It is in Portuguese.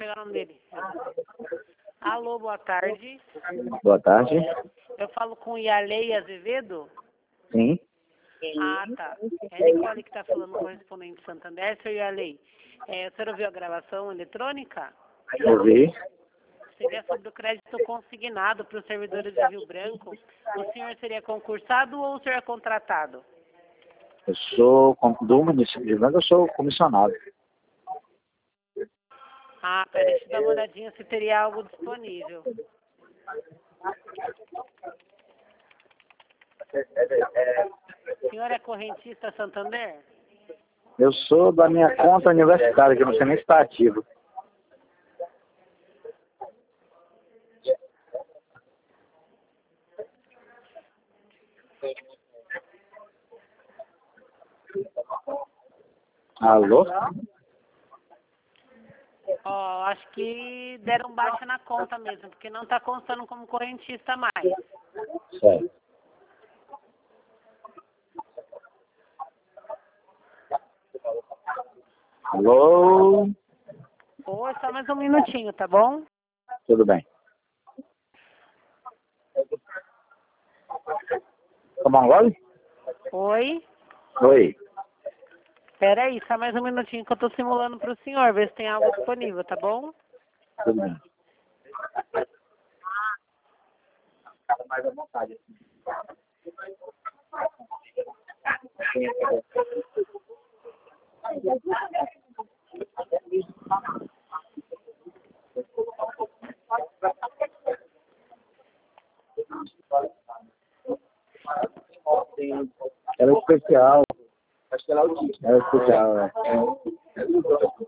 pegar o nome dele. Alô, boa tarde. Boa tarde. Eu falo com o Yarley Azevedo? Sim. Ah, tá. É a Nicole que está falando, correspondente Santander. Seu Yarley, o senhor ouviu a gravação eletrônica? Eu vi. Seria sobre o crédito consignado para os servidores de Rio Branco. O senhor seria concursado ou o senhor é contratado? Eu sou do município de Venda, eu sou comissionado. Ah, pera, deixa eu dar uma olhadinha se teria algo disponível. O senhor é correntista Santander? Eu sou da minha conta universitária, que eu não sei nem se está ativo. Alô? Ó, acho que deram baixa na conta mesmo, porque não está constando como correntista mais. Certo. Alô? Oi, só mais um minutinho, tá bom? Tudo bem. Tomar um gole? Oi? Oi. Pera aí, só mais um minutinho que eu tô simulando pro senhor, ver se tem algo disponível, tá bom? Tudo bem. Mais à vontade. Era especial. Acho que era especial, né?